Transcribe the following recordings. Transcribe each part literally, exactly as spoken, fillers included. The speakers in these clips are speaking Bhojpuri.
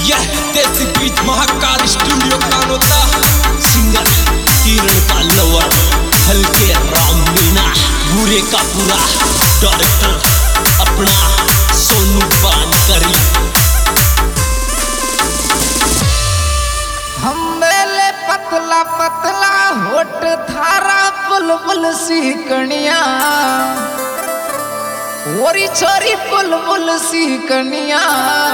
यह देसी बीट महाकाल स्टूडियो का होता सिंगर किरण का लवर हल्के राम मीना पूरे का पूरा डायरेक्टर अपना सोनू बानकरी। हम मेले पतला पतला होट थारा बुलबुल सी कनिया ओरी छोरी बुलबुल सी कनिया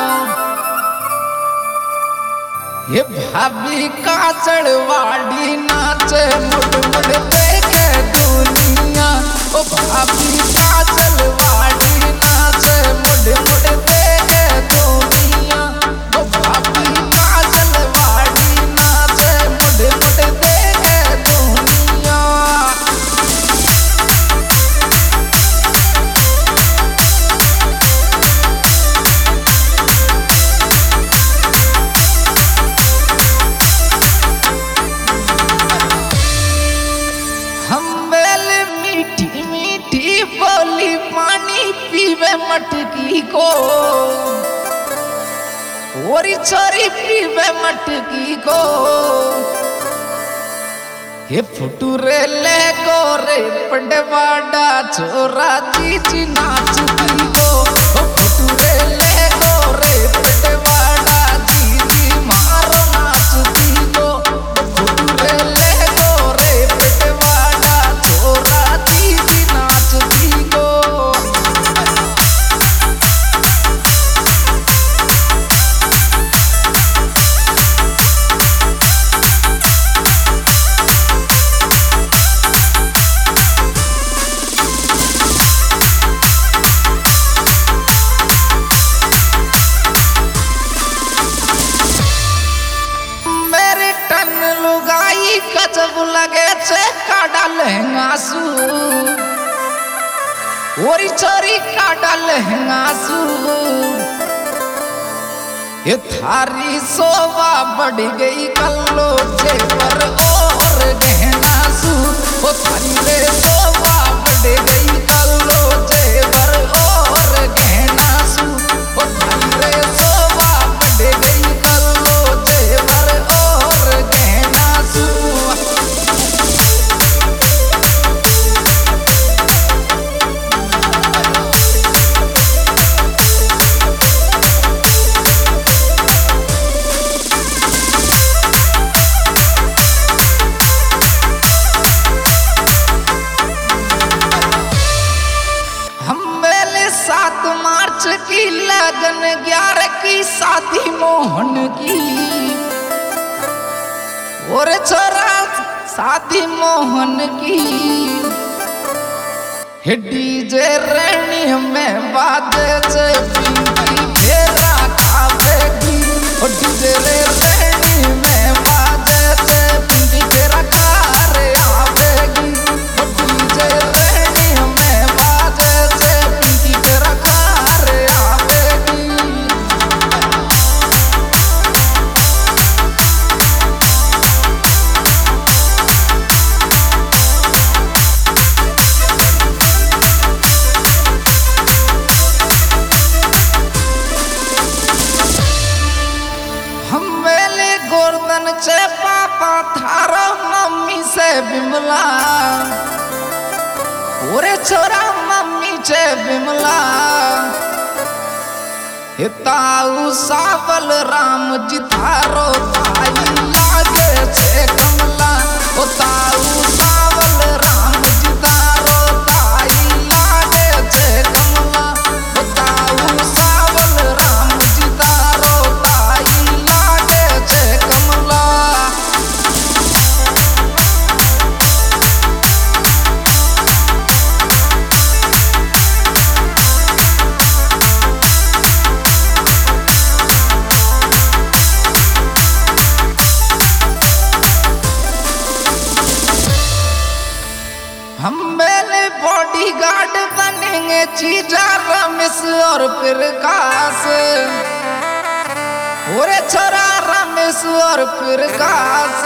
ये भाभी का चढ़वाड़ी नाचे मुड़ मुड़ देखे दुनिया। ओ भाभी का चढ़वाड़ी नाचे मुड़ मुड़ देखे दुनिया। ओ भाभी का चढ़वाड़ी नाचे मुड़ मुड़ देखे दुनिया। बोली पानी पीवे मटकी को ओरी छोरी पीवे मटकी को ये फुटूरे ले गोरे पड़वाड़ा छोरा चीची नाचती को फुटूरे ले गोरे पड़वाड़ा चीची मारो नाचती को फुटूरे ले गोरे पड़वाड़ा छोरा चीची नाचती को। गजब लगे छे काडा लहंगासू ओरी छोरी काडा लहंगासू ये थारी शोभा बढ़ गई कल्लो जेवर और गहनासू ओ थारी रे शोभा बढ़ गई कल्लो जेवर और गहनासू ओ थारी रे शोभा बढ़ गई कल्लो जेवर और गहनासू। सात मार्च की लगन ग्यारह की शादी मोहन की और छोरा शादी मोहन की डीजे रेणी में बाजे से पिंकी फेरा खावेगी और डीजे रेणी में बाजे से पिंकी फेरा खारे आवेगी और डीजे रेणी में बाजे से पिंकी फेरा खारे आवेगी। गोर्धन से पापा थारा मम्मी से बिमला ओरे छोरा मम्मी से बिमला हे ताऊ सावल राम जी थारो ताई लागे छे कमला ओ ताऊ सावल राम जी थारो ताई लागे छे कमला ओ ताऊ सावल राम जी थारो ताई लागे छे कमला। हम मेले बॉडीगार्ड बनेंगे चीजा रमेश और प्रकाश ओरे छोरा रमेश और प्रकाश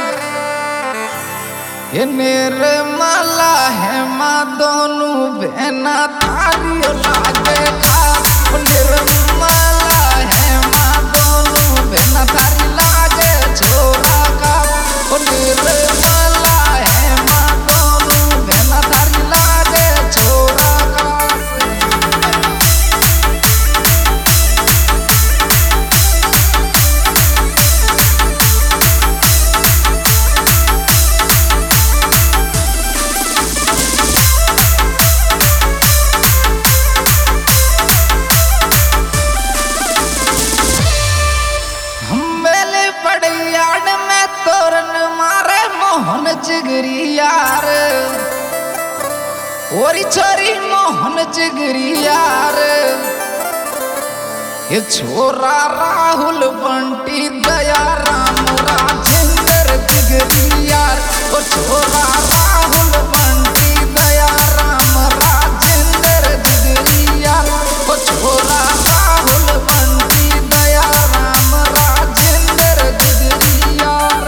ये निर्मला है माँ दोनों बहना थारी लागे खा निर्मला है माँ दोनों ओरी छोरी मोहन जिगरी यार ये छोरा राहुल बंटी दया राम राजेंद्र जिगरी यार ओ छोरा राहुल बंटी दया राम राजेंद्र जिगरी यार ओ छोरा राहुल बंटी दया राम राजेंद्र जिगरी यार।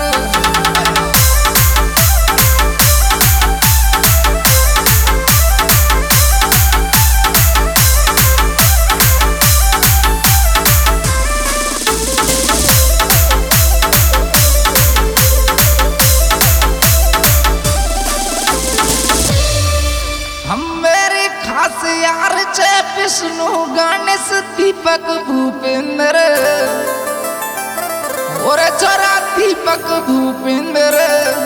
हम मेरे खास यार चे विष्णु गणेश दीपक भूपेंद्र और छोरा दीपक भूपेंद्र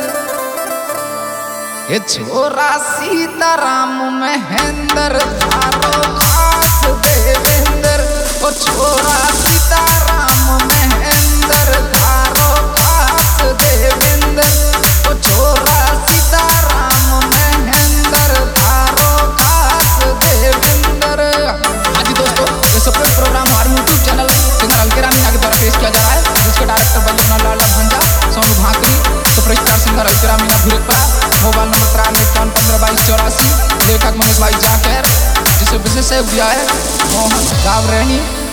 ये छोरा सीताराम महेंद्र थारो खास देवेंद्र ओ छोरा सीताराम महेंद्र थारो खास देवेंद्र ओ छोरा सीताराम महेंद्र थारो खास देवेंद्र। हाँ जी दोस्तों, ये सेपरेट प्रोग्राम हमारे YouTube channel singer Halke Ramina के द्वारा पेश किया जा रहा है, जिसके director Ballabhnath Lala Bhanja, Sonu Bhakri, superstar singer Halke Ramina भूरेपा, mobile number तिरानवे इक्यावन पंद्रह बाईस चौरासी, लेखक मनीष भाई जाकर, जिसे विशेष सहयोग दिया है मोहन गावरेनी।